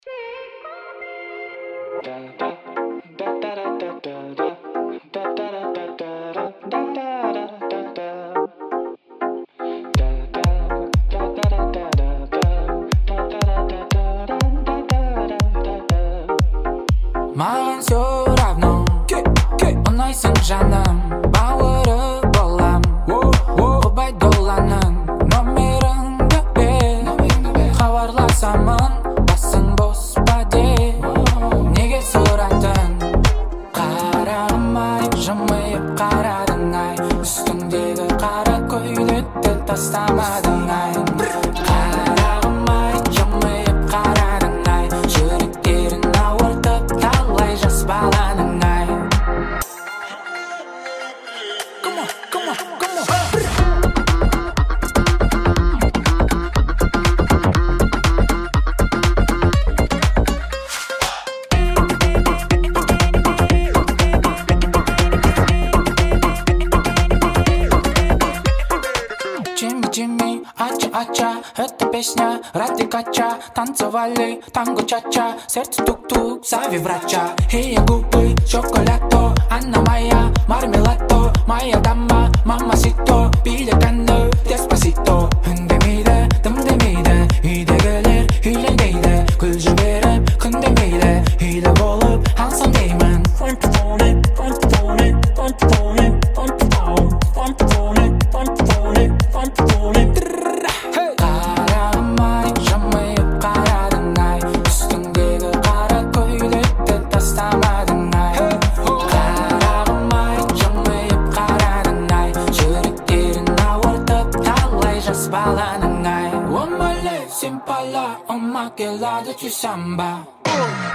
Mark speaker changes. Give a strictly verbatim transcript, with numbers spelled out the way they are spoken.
Speaker 1: маған все равно ұнайсың жаным бауыры болам құбай доланың номеріңді бер хабарласамын басың бос па де неге сұрайтын қарамай жымиып қарадың ай үстіңдегі қара көйлекті тастамадың ай қарағым-ай жымиып қарадың ай жүректерін ауыртып талай жас баланың ай Come on, come on, come on. Джимми, Джимми, ача, ача, это песня ради кача. Танцевали танго чача, сердце тук-тук, зови врача. Ее губы шоколадо, она моя мармеладо, моя дама, мамасито, 빌려간다 데스파시토. 흔들미래, 뜸들미래, 이대결에 힐링데이래, 굴주베래, 흔들미래, 이래 볼업 항상 게임은 펀프폰에, 펀프폰에, 펀프폰에, 펀프폰, 펀프폰에, 펀프폰에, 펀프폰에. 가라마이 샴메이업 가라던 날 üstündeki kara koyulukta taslamadın ay Karamay 샴메이업 가라던 날 жүректерін ауыртып талай жас баланың ай One more less, impala, on my gelada, tu samba